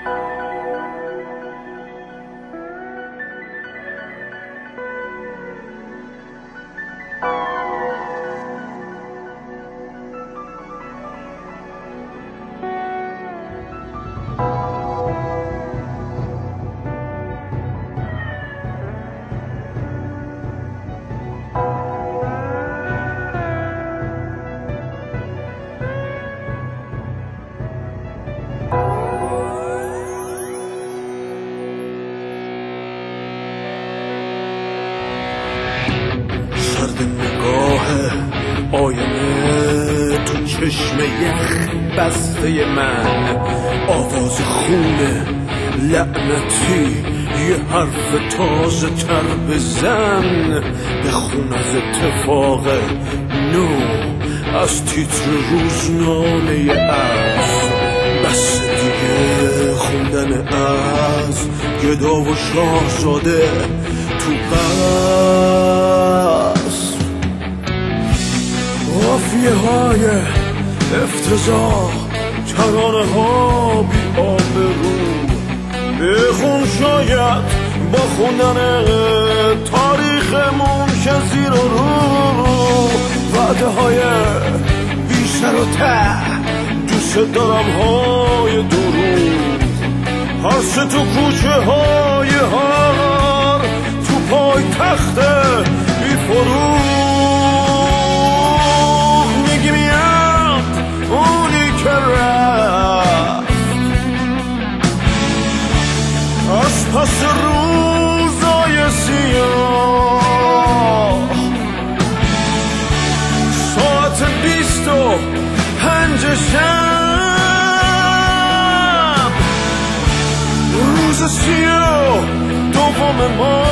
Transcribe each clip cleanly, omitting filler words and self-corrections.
سرد نگاه آینه تو چشم یخ بسته من، آواز خونه لعنتی یه حرف تازه تر بزن، بخون از اتفاق نو از تیتر روزنامه از بس دیگه خوندن از گدا و شاهزاده تو قصر، قافیه های افتضاح، ترانه ها بی آبرو، بخون شاید با خوندن تاریخمون شه زیر و رو، وعده های بی سر و ته، دوست دارم های دروغ، هرچه تو کوچه های هار، تو پای تخت بی فروغ، میگی میاد اونی که رفت از پس روزای سیاه، ساعت 25 شب، روز 32 ما.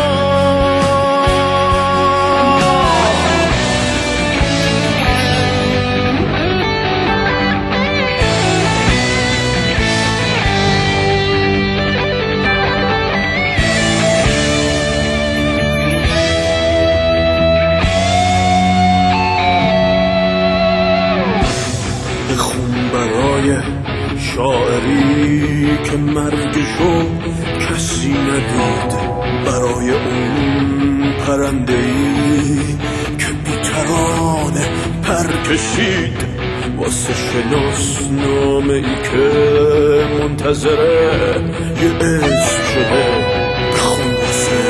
بخون برای شاعری که مرگشو کسی ندید، برای اون پرنده‌ای که بی‌ترانه پر کشید، واسه شناسنامه‌ای که منتظره یه اسم شده، بخون واسه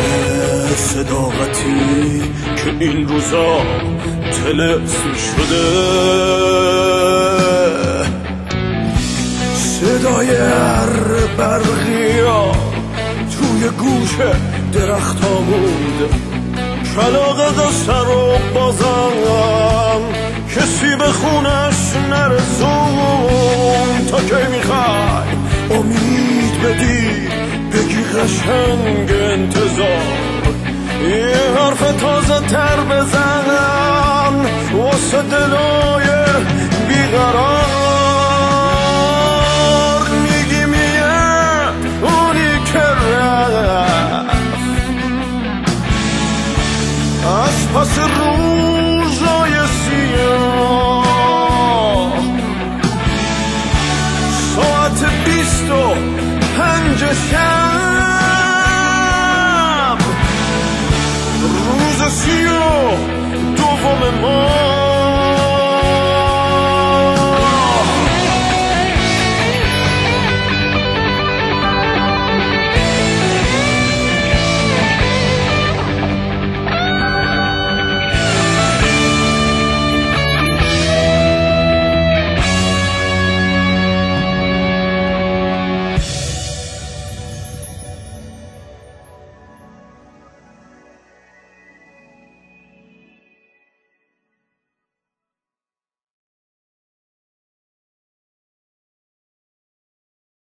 صداقتی که این روزا طلسم شده، صدای هر برقیا توی گوش درخت ها بود، کلاغ دا سر و بازم کسی به خونش نرسون، تا کی میخوای امید بدی بگی قشنگ انتظار، یه حرف تازه تر بزن واسه دلای بیقرار، میگی میاد اونی که رفت از پس